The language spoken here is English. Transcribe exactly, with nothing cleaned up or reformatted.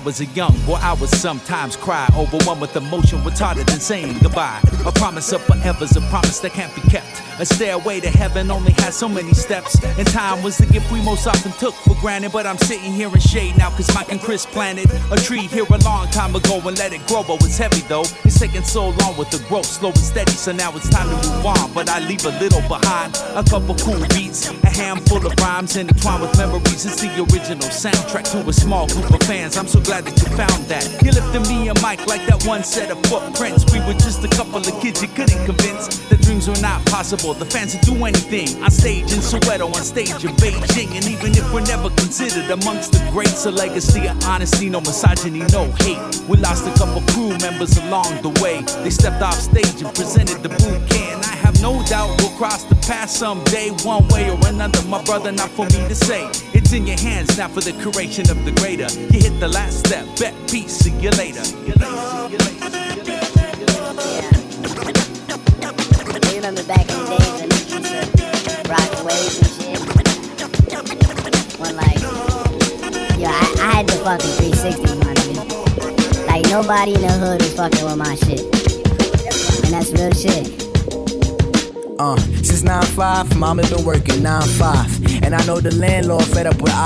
was a young boy, I would sometimes cry, overwhelmed with emotion, retarded and saying goodbye. A promise of forever's a promise that can't be kept. A stairway to heaven only has so many steps, and time was the gift we most often took for granted. But I'm sitting here in shade now, cause Mike and Chris planted a tree here a long time ago and let it grow. But it's heavy though, it's taking so long with the growth, slow and steady. So now it's time to move on, but I leave a little behind. A couple cool beats, a handful of rhymes intertwined with memories. It's the original soundtrack to a small group of fans. I'm so glad that you found that. You lifted me and Mike like that one set of footprints. We were just a couple of kids you couldn't convince that dreams were not possible. The fans would do anything on stage in Soweto, on stage in Beijing. And even if we're never considered amongst the greats, a legacy of honesty, no misogyny, no hate. We lost a couple crew members along the way. They stepped off stage and presented the bouquet, and I have no doubt we'll cross the path someday, one way or another. My brother, not for me to say. It's in your hands now for the creation of the greater. You hit the last step, bet peace, see you later. See you later, see you later, see you later. You remember back in the days when we used to rock waves and shit? When like, yo, I, I had the fucking three sixties, my nigga. Like nobody in the hood was fucking with my shit. And that's real shit. Uh, since nine five, mama been working nine five. And I know the landlord fed up with